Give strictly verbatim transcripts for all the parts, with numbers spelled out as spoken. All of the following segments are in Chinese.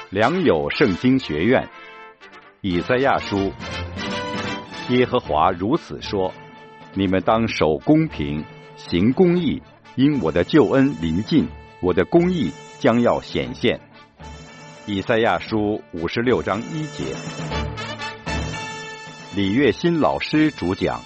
良友圣经学院以赛亚书，耶和华如此说：你们当守公平，行公义，因我的救恩临近，我的公义将要显现。以赛亚书五十六章一节。李月新老师主讲。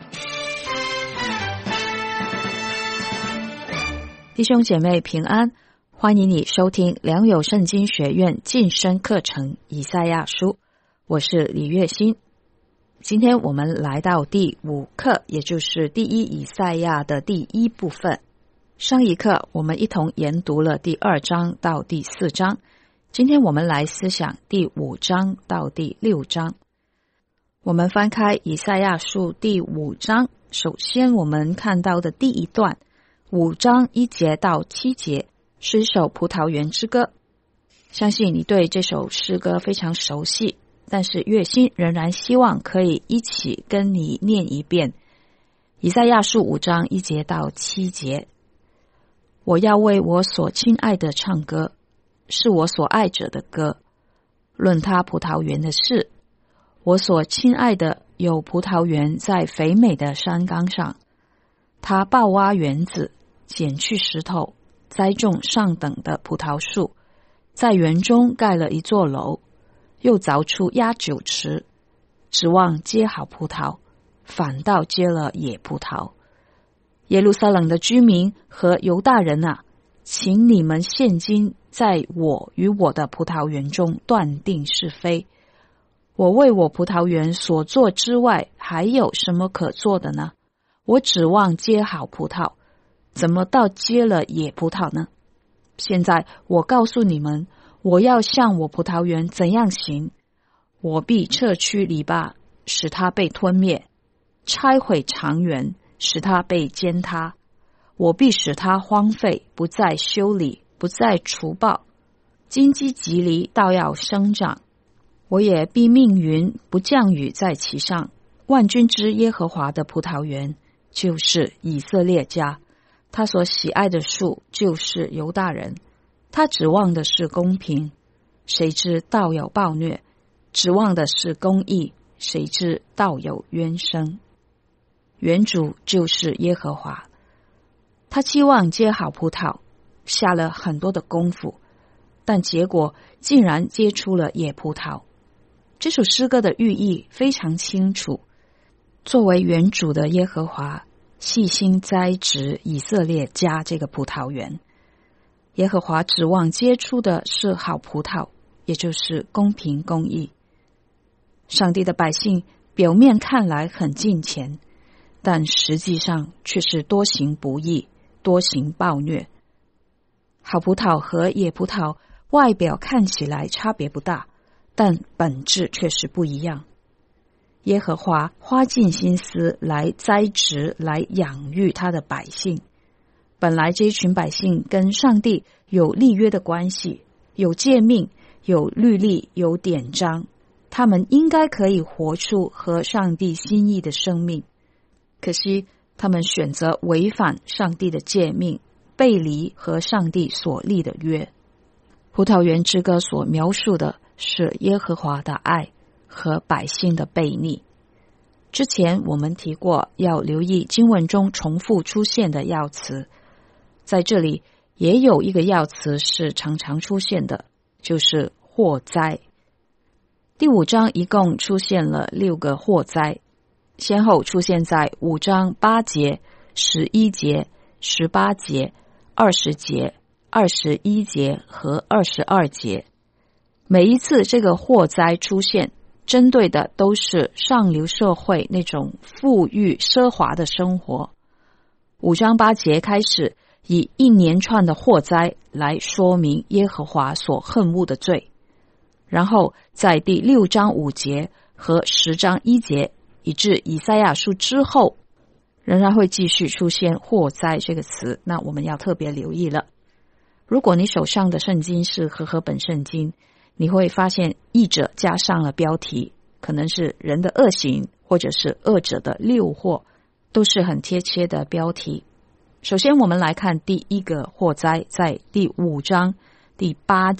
弟兄姐妹平安，欢迎你收听良友圣经学院晋升课程以赛亚书，我是李月新。今天我们来到第五课，也就是第一以赛亚的第一部分。上一课我们一同研读了第二章到第四章，今天我们来思想第五章到第六章。我们翻开以赛亚书第五章，首先我们看到的第一段，五章一节到七节是一首葡萄园之歌。相信你对这首诗歌非常熟悉，但是月心仍然希望可以一起跟你念一遍以赛亚书五章一节到七节。我要为我所亲爱的唱歌，是我所爱者的歌，论他葡萄园的事。我所亲爱的有葡萄园在肥美的山冈上，他刨挖园子，剪去石头，栽种上等的葡萄树，在园中盖了一座楼，又凿出压酒池，指望结好葡萄，反倒结了野葡萄。耶路撒冷的居民和犹大人啊，请你们现今在我与我的葡萄园中断定是非。我为我葡萄园所做之外，还有什么可做的呢？我指望结好葡萄，怎么倒结了野葡萄呢？现在我告诉你们，我要向我葡萄园怎样行？我必撤去篱笆，使它被吞灭；拆毁长园，使它被践踏。我必使它荒废，不再修理，不再除刨。荆棘蒺藜倒要生长。我也必命云不降雨在其上。万军之耶和华的葡萄园就是以色列家，他所喜爱的树就是犹大人。他指望的是公平，谁知道有暴虐；指望的是公义，谁知道有冤声。园主就是耶和华，他期望结好葡萄，下了很多的功夫，但结果竟然结出了野葡萄。这首诗歌的寓意非常清楚，作为园主的耶和华细心栽植以色列家这个葡萄园，耶和华指望结出的是好葡萄，也就是公平公义。上帝的百姓表面看来很敬虔，但实际上却是多行不义，多行暴虐。好葡萄和野葡萄外表看起来差别不大，但本质却是不一样。耶和华花尽心思来栽植，来养育他的百姓。本来这一群百姓跟上帝有立约的关系，有诫命，有律例，有典章，他们应该可以活出合上帝心意的生命。可惜他们选择违反上帝的诫命，背离和上帝所立的约。葡萄园之歌所描述的是耶和华的爱和百姓的悖逆。之前我们提过，要留意经文中重复出现的要词，在这里也有一个要词是常常出现的，就是祸灾。第五章一共出现了六个祸灾，先后出现在五章八节、十一节、十八节、二十节、二十一节和二十二节。每一次这个祸灾出现，针对的都是上流社会那种富裕奢华的生活。五章八节开始以一连串的祸灾来说明耶和华所恨恶的罪，然后在第六章五节和十章一节以至以赛亚书之后，仍然会继续出现祸灾这个词，那我们要特别留意了。如果你手上的圣经是和合本圣经，你会发现译者加上了标题，可能是人的恶行，或者是恶者的诱惑，都是很贴切的标题。首先我们来看第一个祸灾，在第五章第八节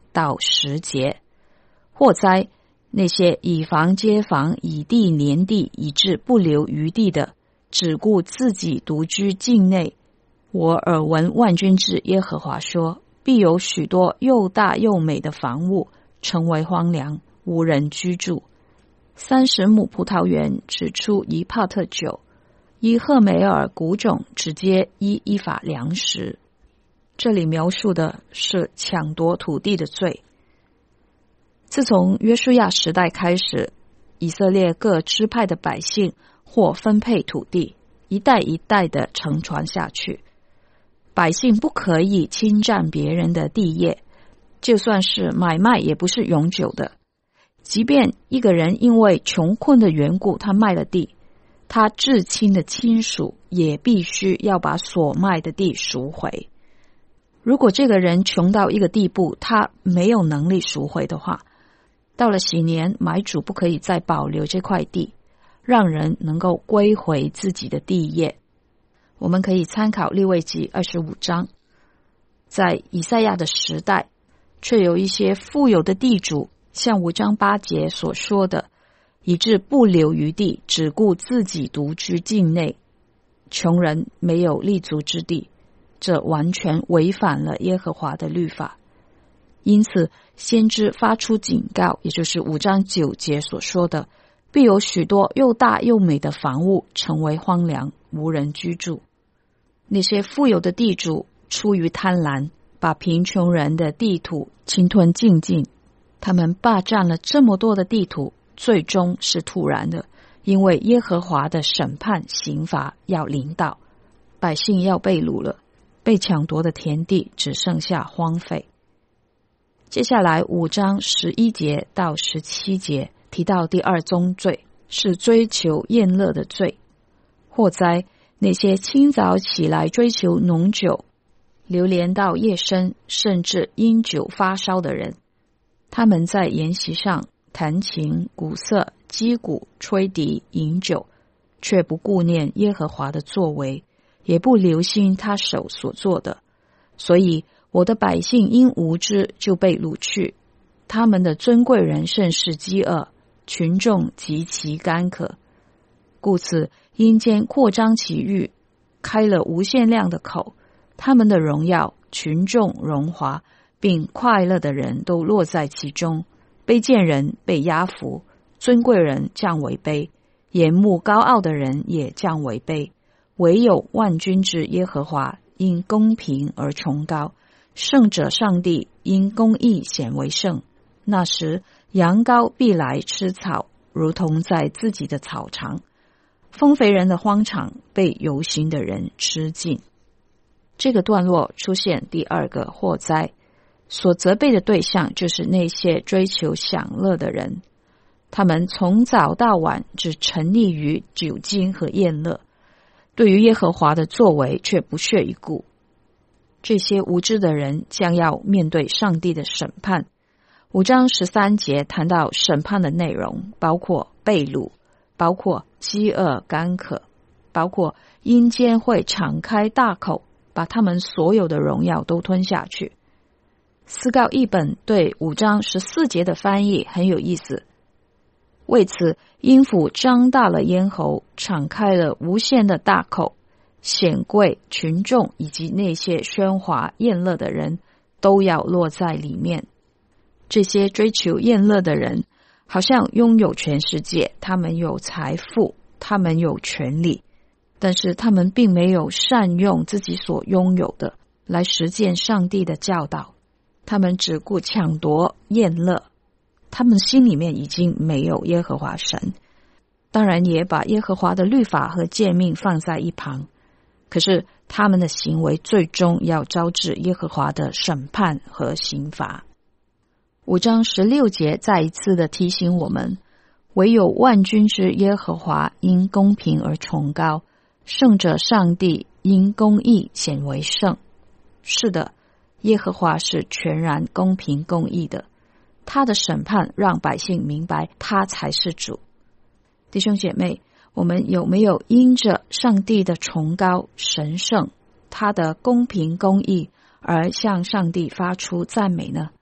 到十节。祸灾，那些以房接房，以地连地，以致不留余地的，只顾自己独居境内。我耳闻万军之耶和华说，必有许多又大又美的房屋成为荒凉，无人居住。三十亩葡萄园只出一帕特酒，一赫梅尔谷种只结一一法粮食。这里描述的是抢夺土地的罪。自从约书亚时代开始，以色列各支派的百姓或分配土地，一代一代的承传下去。百姓不可以侵占别人的地业，就算是买卖也不是永久的。即便一个人因为穷困的缘故他卖了地，他至亲的亲属也必须要把所卖的地赎回。如果这个人穷到一个地步，他没有能力赎回的话，到了喜年，买主不可以再保留这块地，让人能够归回自己的地业。我们可以参考利未记二十五章。在以赛亚的时代，却有一些富有的地主，像五章八节所说的，以致不留余地，只顾自己独居境内，穷人没有立足之地，这完全违反了耶和华的律法。因此先知发出警告，也就是五章九节所说的，必有许多又大又美的房屋成为荒凉，无人居住。那些富有的地主出于贪婪，把贫穷人的地土侵吞尽尽。他们霸占了这么多的地土，最终是突然的，因为耶和华的审判刑罚要临到，百姓要被掳了，被抢夺的田地只剩下荒废。接下来五章十一节到十七节提到第二宗罪，是追求宴乐的罪。祸哉，那些清早起来追求浓酒，流连到夜深，甚至因酒发烧的人，他们在筵席上弹琴、鼓瑟、击鼓、吹笛、饮酒，却不顾念耶和华的作为，也不留心他手所做的。所以我的百姓因无知就被掳去，他们的尊贵人甚是饥饿，群众极其干渴。故此阴间扩张其域，开了无限量的口，他们的荣耀、群众荣华并快乐的人都落在其中。卑贱人被压服，尊贵人降为卑，眼目高傲的人也降为卑。唯有万军之耶和华因公平而崇高，圣者上帝因公义显为圣。那时羊羔必来吃草，如同在自己的草场。丰肥人的荒场被游行的人吃尽。这个段落出现第二个祸灾，所责备的对象就是那些追求享乐的人，他们从早到晚只沉溺于酒精和宴乐，对于耶和华的作为却不屑一顾。这些无知的人将要面对上帝的审判。五章十三节谈到审判的内容，包括被掳，包括饥饿干渴，包括阴间会敞开大口，把他们所有的荣耀都吞下去。思告译本对五章十四节的翻译很有意思。为此，阴府张大了咽喉，敞开了无限的大口，显贵、群众以及那些喧哗宴乐的人都要落在里面。这些追求宴乐的人好像拥有全世界，他们有财富，他们有权利，但是他们并没有善用自己所拥有的来实践上帝的教导，他们只顾抢夺宴乐，他们心里面已经没有耶和华神，当然也把耶和华的律法和诫命放在一旁，可是他们的行为最终要招致耶和华的审判和刑罚。五章十六节再一次的提醒我们，唯有万军之耶和华因公平而崇高，圣者上帝因公义显为圣。是的，耶和华是全然公平公义的，他的审判让百姓明白他才是主。弟兄姐妹，我们有没有因着上帝的崇高神圣，他的公平公义而向上帝发出赞美呢？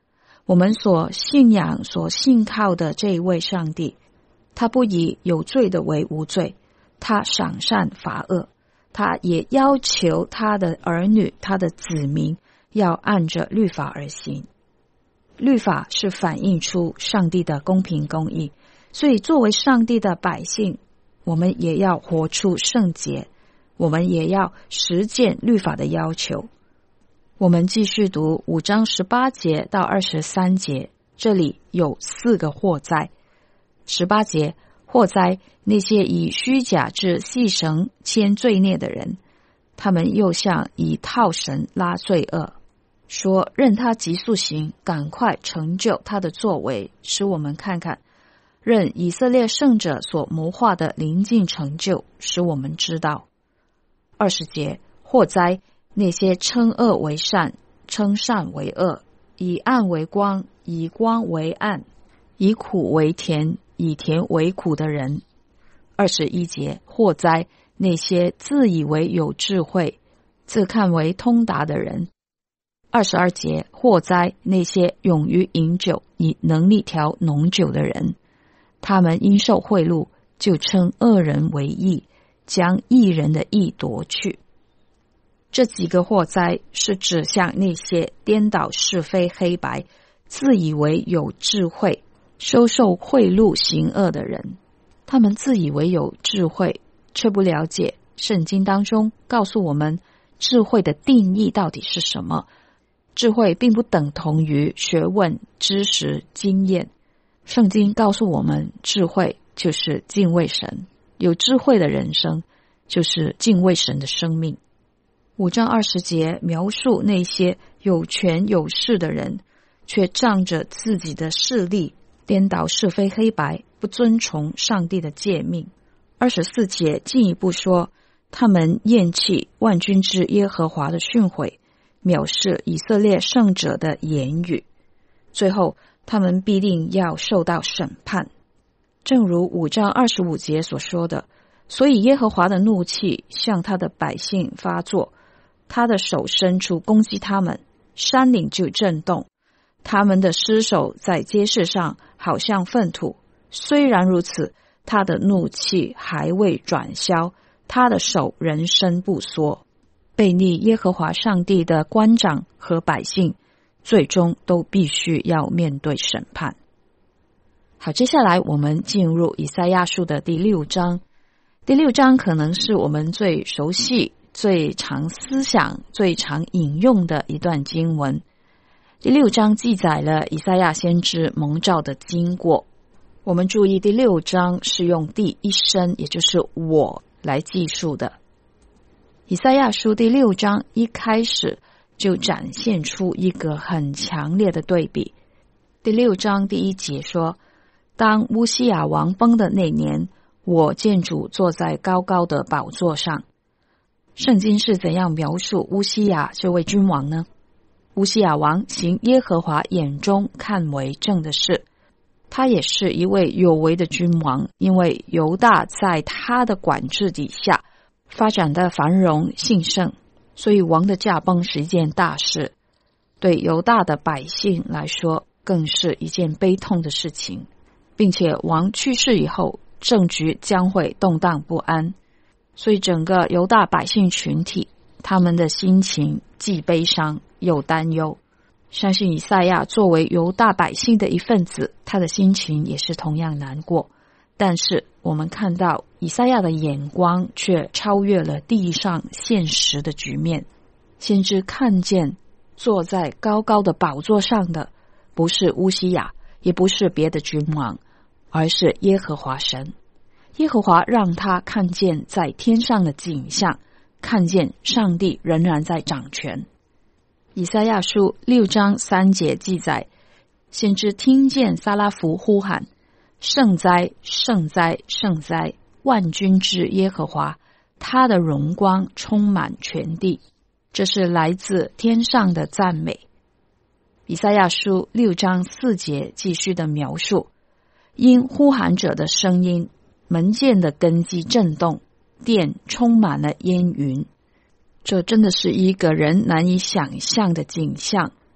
我们所信仰、所信靠的这一位上帝，他不以有罪的为无罪，他赏善罚恶，他也要求他的儿女、他的子民要按着律法而行。律法是反映出上帝的公平公义，所以作为上帝的百姓，我们也要活出圣洁，我们也要实践律法的要求。我们继续读五章十八节到二十三节，这里有四个祸灾。十八节，祸灾那些以虚假制细绳牵罪孽的人，他们又像以套绳拉罪恶，说任他急速行，赶快成就他的作为，使我们看看，任以色列圣者所谋划的临近成就，使我们知道。二十节，祸灾那些称恶为善，称善为恶，以暗为光，以光为暗，以苦为甜，以甜为苦的人。二十一节，祸灾那些自以为有智慧，自看为通达的人。二十二节，祸灾那些勇于饮酒，以能力调浓酒的人。他们因受贿赂，就称恶人为义，将义人的义夺去。这几个祸灾是指向那些颠倒是非黑白，自以为有智慧，收受贿赂行恶的人。他们自以为有智慧，却不了解圣经当中告诉我们智慧的定义到底是什么。智慧并不等同于学问、知识、经验。圣经告诉我们，智慧就是敬畏神，有智慧的人生就是敬畏神的生命。五章二十节描述那些有权有势的人，却仗着自己的势力颠倒是非黑白，不遵从上帝的诫命。二十四节进一步说，他们厌弃万军之耶和华的训诲，藐视以色列圣者的言语，最后他们必定要受到审判。正如五章二十五节所说的，所以耶和华的怒气向他的百姓发作，他的手伸出攻击他们，山岭就震动，他们的尸首在街市上好像粪土。虽然如此，他的怒气还未转消，他的手仍伸不缩。悖逆耶和华上帝的官长和百姓，最终都必须要面对审判。好，接下来我们进入以赛亚书的第六章。第六章可能是我们最熟悉、最常思想、最常引用的一段经文。第六章记载了以赛亚先知蒙召的经过。我们注意，第六章是用第一身，也就是我来记述的。以赛亚书第六章一开始就展现出一个很强烈的对比。第六章第一节说，当乌西雅王崩的那年，我见主坐在高高的宝座上。圣经是怎样描述乌西雅这位君王呢？乌西雅王行耶和华眼中看为正的事，他也是一位有为的君王，因为犹大在他的管制底下发展的繁荣兴盛，所以王的驾崩是一件大事，对犹大的百姓来说更是一件悲痛的事情，并且王去世以后，政局将会动荡不安，所以整个犹大百姓群体，他们的心情既悲伤又担忧。相信以赛亚作为犹大百姓的一份子，他的心情也是同样难过。但是我们看到以赛亚的眼光却超越了地上现实的局面。先知看见坐在高高的宝座上的不是乌西雅，也不是别的君王，而是耶和华神。耶和华让他看见在天上的景象，看见上帝仍然在掌权。以赛亚书六章三节记载，先知听见撒拉弗呼喊，圣哉，圣哉，圣哉，万军之耶和华，他的荣光充满全地。这是来自天上的赞美。以赛亚书六章四节继续的描述，因呼喊者的声音，门键的根基震动，殿充满了烟云。这真的是一个人难以想象的景象。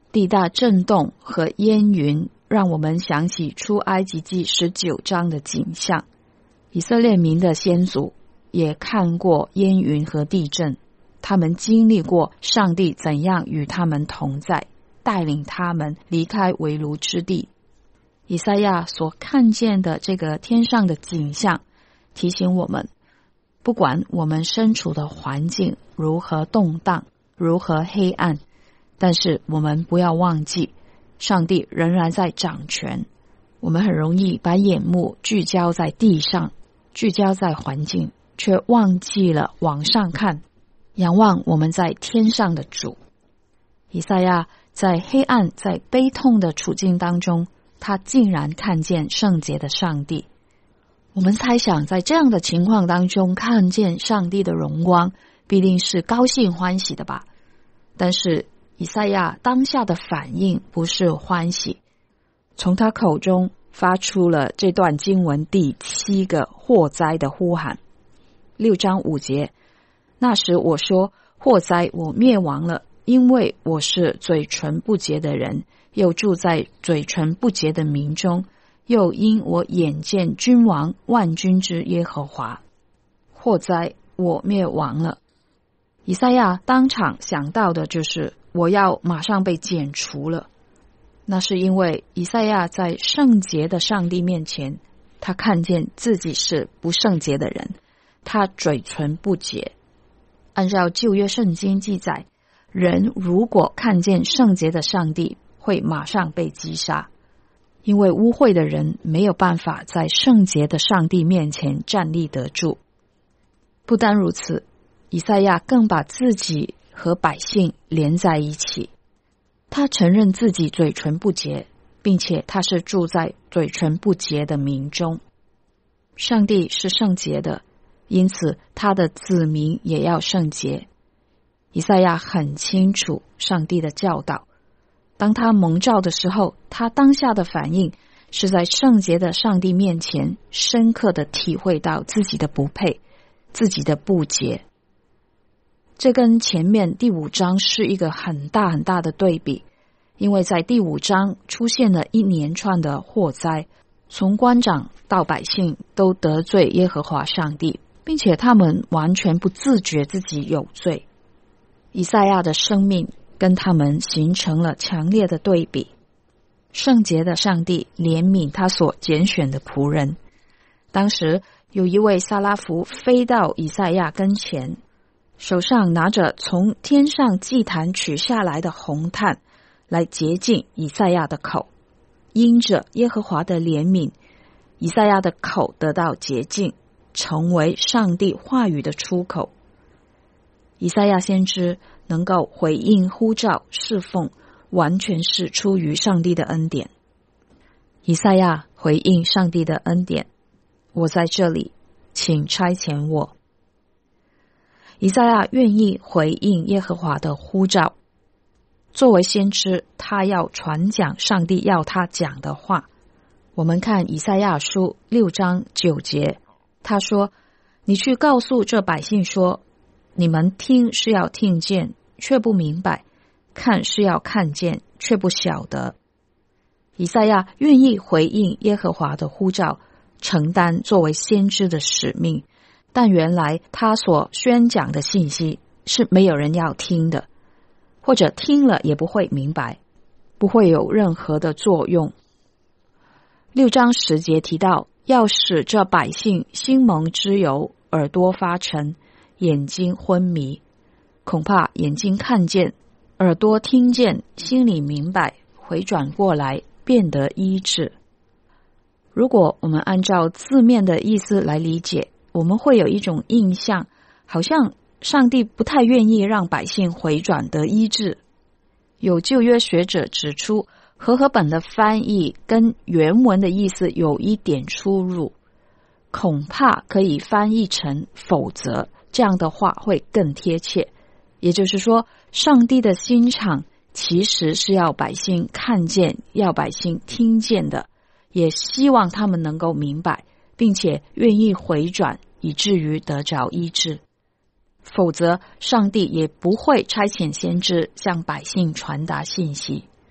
地大震动和烟云让我们想起出埃及记十九章的景象。以色列民的先祖也看过烟云和地震，他们经历过上帝怎样与他们同在，带领他们离开为奴之地。以赛亚所看见的这个天上的景象，提醒我们，不管我们身处的环境如何动荡，如何黑暗，但是我们不要忘记，上帝仍然在掌权。我们很容易把眼目聚焦在地上，聚焦在环境，却忘记了往上看，仰望我们在天上的主。以赛亚在黑暗，在悲痛的处境当中，他竟然看见圣洁的上帝。我们猜想，在这样的情况当中，看见上帝的荣光，必定是高兴欢喜的吧？但是以赛亚当下的反应不是欢喜，从他口中发出了这段经文第七个祸灾的呼喊。六章五节，那时我说，祸灾，我灭亡了，因为我是嘴唇不洁的人，又住在嘴唇不洁的民中，又因我眼见君王万军之耶和华。祸灾，我灭亡了。以赛亚当场想到的就是我要马上被剪除了。那是因为以赛亚在圣洁的上帝面前，他看见自己是不圣洁的人，他嘴唇不洁。按照旧约圣经记载，人如果看见圣洁的上帝，会马上被击杀，因为污秽的人没有办法在圣洁的上帝面前站立得住。不单如此，以赛亚更把自己和百姓连在一起。他承认自己嘴唇不洁，并且他是住在嘴唇不洁的民中。上帝是圣洁的，因此他的子民也要圣洁。以赛亚很清楚上帝的教导，当他蒙召的时候，他当下的反应是在圣洁的上帝面前深刻地体会到自己的不配，自己的不洁。这跟前面第五章是一个很大很大的对比，因为在第五章出现了一连串的祸灾，从官长到百姓都得罪耶和华上帝，并且他们完全不自觉自己有罪。以赛亚的生命跟他们形成了强烈的对比。圣洁的上帝怜悯他所拣选的仆人。当时有一位撒拉弗飞到以赛亚跟前，手上拿着从天上祭坛取下来的红炭，来洁净以赛亚的口。因着耶和华的怜悯，以赛亚的口得到洁净，成为上帝话语的出口。以赛亚先知能够回应呼召侍奉，完全是出于上帝的恩典。以赛亚回应上帝的恩典，我在这里，请差遣我。以赛亚愿意回应耶和华的呼召。作为先知，他要传讲上帝要他讲的话。我们看以赛亚书六章九节，他说，你去告诉这百姓说，你们听是要听见，却不明白，看是要看见，却不晓得。以赛亚愿意回应耶和华的呼召，承担作为先知的使命，但原来他所宣讲的信息是没有人要听的，或者听了也不会明白，不会有任何的作用。六章十节提到，要使这百姓心蒙脂油，耳朵发沉，眼睛昏迷。恐怕眼睛看见，耳朵听见，心里明白，回转过来，变得医治。如果我们按照字面的意思来理解，我们会有一种印象，好像上帝不太愿意让百姓回转得医治。有旧约学者指出，和合本的翻译跟原文的意思有一点出入，恐怕可以翻译成否则，这样的话会更贴切。也就是说，上帝的心肠其实是要百姓看见，要百姓听见的，也希望他们能够明白，并且愿意回转，以至于得着医治。否则，上帝也不会差遣先知向百姓传达信息。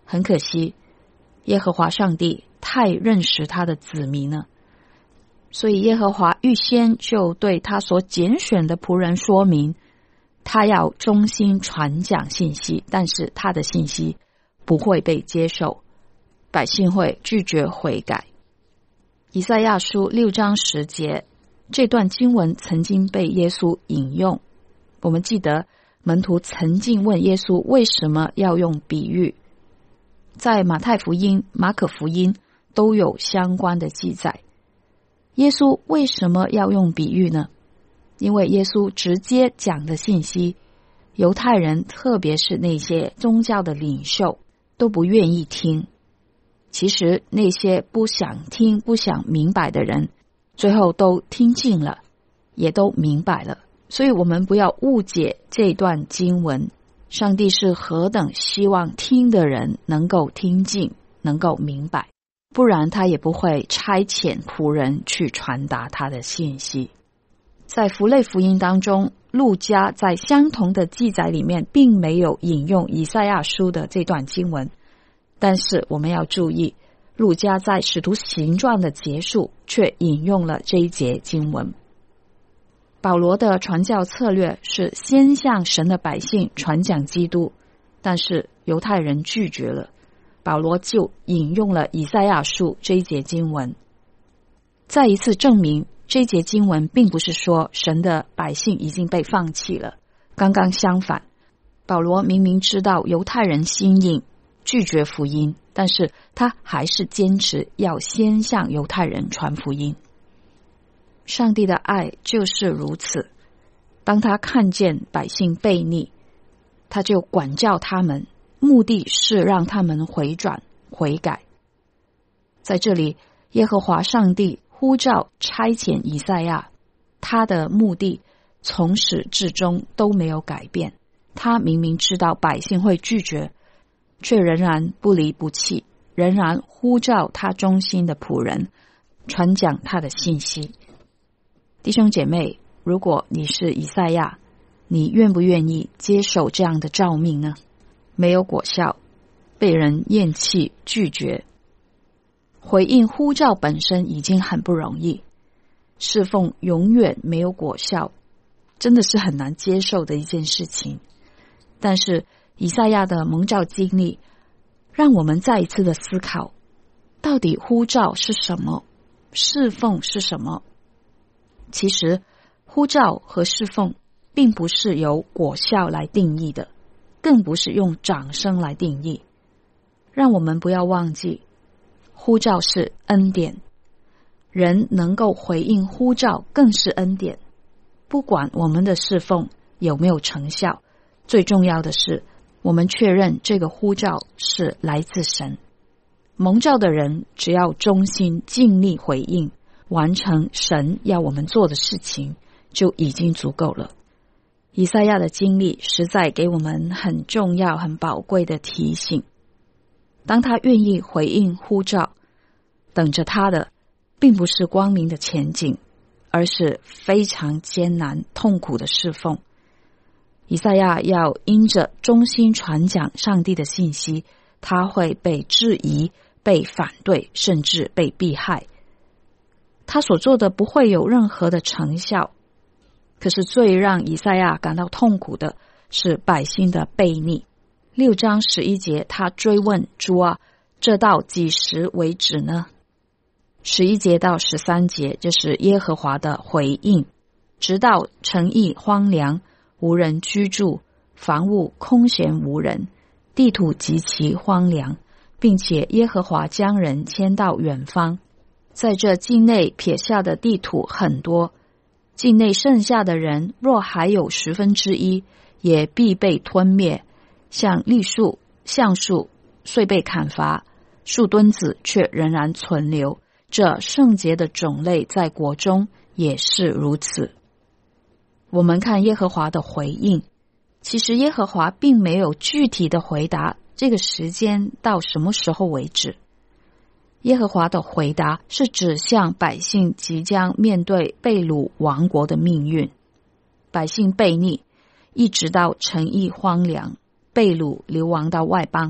很可惜，耶和华上帝太认识他的子民了，所以耶和华预先就对他所拣选的仆人说明，他要忠心传讲信息，但是他的信息不会被接受，百姓会拒绝悔改。以赛亚书六章十节，这段经文曾经被耶稣引用。我们记得门徒曾经问耶稣为什么要用比喻，在马太福音、马可福音都有相关的记载。耶稣为什么要用比喻呢？因为耶稣直接讲的信息，犹太人特别是那些宗教的领袖都不愿意听。其实那些不想听、不想明白的人，最后都听进了，也都明白了。所以我们不要误解这段经文，上帝是何等希望听的人能够听进，能够明白，不然他也不会差遣仆人去传达他的信息。在符类福音当中，路加在相同的记载里面并没有引用以赛亚书的这段经文，但是我们要注意，路加在使徒行传的结束却引用了这一节经文。保罗的传教策略是先向神的百姓传讲基督，但是犹太人拒绝了，保罗就引用了以赛亚书这一节经文，再一次证明这一节经文并不是说神的百姓已经被放弃了，刚刚相反，保罗明明知道犹太人心硬，拒绝福音，但是他还是坚持要先向犹太人传福音。上帝的爱就是如此，当他看见百姓悖逆，他就管教他们，目的是让他们回转悔改。在这里，耶和华上帝呼召差遣以赛亚，他的目的从始至终都没有改变。他明明知道百姓会拒绝，却仍然不离不弃，仍然呼召他忠心的仆人传讲他的信息。弟兄姐妹，如果你是以赛亚，你愿不愿意接受这样的召命呢？没有果效，被人厌弃拒绝，回应呼召本身已经很不容易，侍奉永远没有果效，真的是很难接受的一件事情。但是以赛亚的蒙召经历让我们再一次的思考，到底呼召是什么，侍奉是什么。其实呼召和侍奉并不是由果效来定义的，更不是用掌声来定义。让我们不要忘记，呼召是恩典，人能够回应呼召更是恩典。不管我们的侍奉有没有成效，最重要的是我们确认这个呼召是来自神。蒙召的人只要忠心尽力回应，完成神要我们做的事情，就已经足够了。以赛亚的经历实在给我们很重要很宝贵的提醒，当他愿意回应呼召，等着他的并不是光明的前景，而是非常艰难痛苦的侍奉。以赛亚要因着忠心传讲上帝的信息，他会被质疑、被反对，甚至被迫害。他所做的不会有任何的成效，可是最让以赛亚感到痛苦的是百姓的悖逆。六章十一节，他追问主啊，这到几时为止呢？十一节到十三节，这是耶和华的回应，直到城邑荒凉，无人居住，房屋空闲无人，地土极其荒凉，并且耶和华将人迁到远方。在这境内撇下的地土很多，境内剩下的人若还有十分之一，也必被吞灭，像栗树、橡树遂被砍伐，树墩子却仍然存留。这圣洁的种类在国中也是如此。我们看耶和华的回应，其实耶和华并没有具体的回答这个时间到什么时候为止。耶和华的回答是指向百姓即将面对被掳亡国的命运。百姓悖逆，一直到城邑荒凉，被掳流亡到外邦，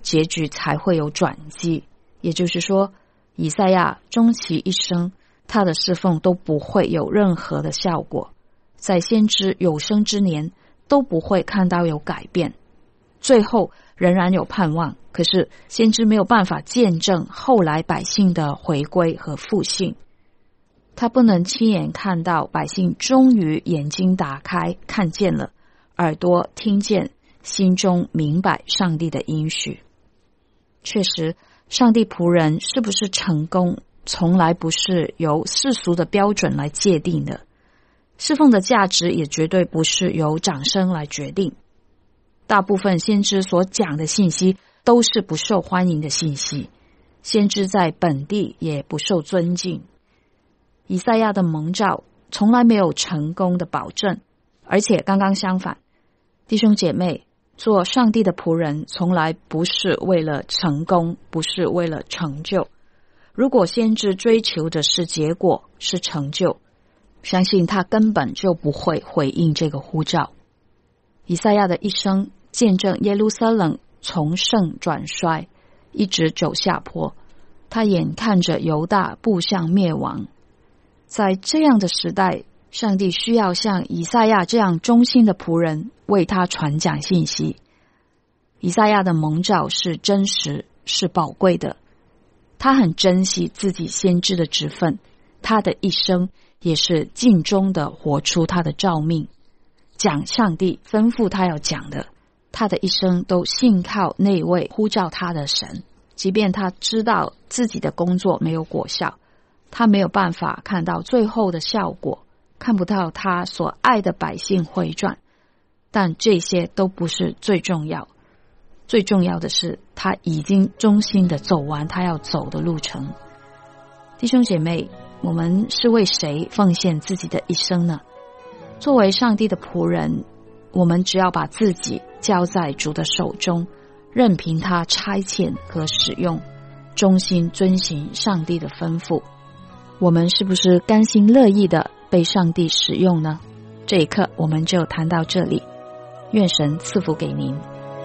结局才会有转机。也就是说，以赛亚终其一生，他的侍奉都不会有任何的效果，在先知有生之年都不会看到有改变，最后仍然有盼望，可是先知没有办法见证后来百姓的回归和复兴，他不能亲眼看到百姓终于眼睛打开看见了，耳朵听见，心中明白上帝的应许。确实，上帝仆人是不是成功，从来不是由世俗的标准来界定的，侍奉的价值也绝对不是由掌声来决定。大部分先知所讲的信息都是不受欢迎的信息，先知在本地也不受尊敬。以赛亚的蒙召从来没有成功的保证，而且刚刚相反，弟兄姐妹，做上帝的仆人从来不是为了成功，不是为了成就。如果先知追求的是结果，是成就，相信他根本就不会回应这个呼召。以赛亚的一生见证耶路撒冷从盛转衰，一直走下坡，他眼看着犹大步向灭亡。在这样的时代，上帝需要像以赛亚这样忠心的仆人为他传讲信息。以赛亚的蒙召是真实，是宝贵的，他很珍惜自己先知的职分，他的一生也是尽忠的活出他的召命，讲上帝吩咐他要讲的，他的一生都信靠那位呼召他的神。即便他知道自己的工作没有果效，他没有办法看到最后的效果，看不到他所爱的百姓回转，但这些都不是最重要，最重要的是他已经忠心的走完他要走的路程。弟兄姐妹，我们是为谁奉献自己的一生呢？作为上帝的仆人，我们只要把自己交在主的手中，任凭他差遣和使用，忠心遵行上帝的吩咐，我们是不是甘心乐意的被上帝使用呢？这一刻我们就谈到这里，愿神赐福给您。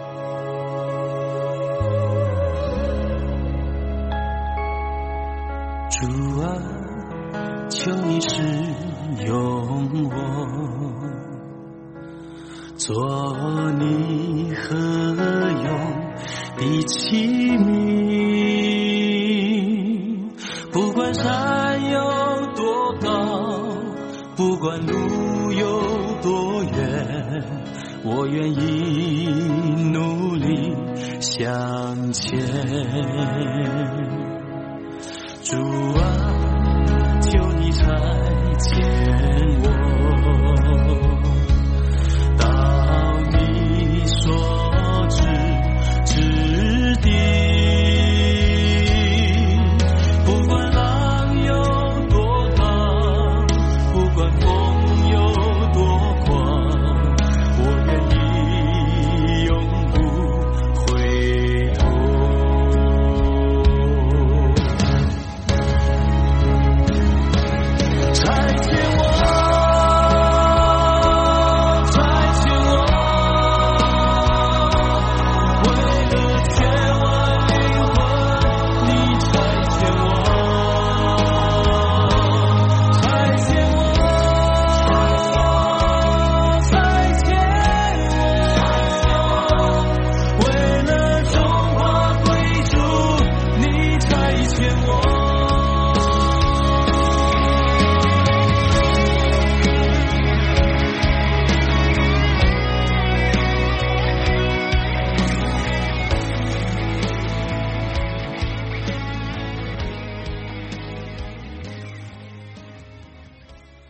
主啊，求你使用我，做你何用的器皿，不管山有多高，不管路有多远，我愿意努力向前。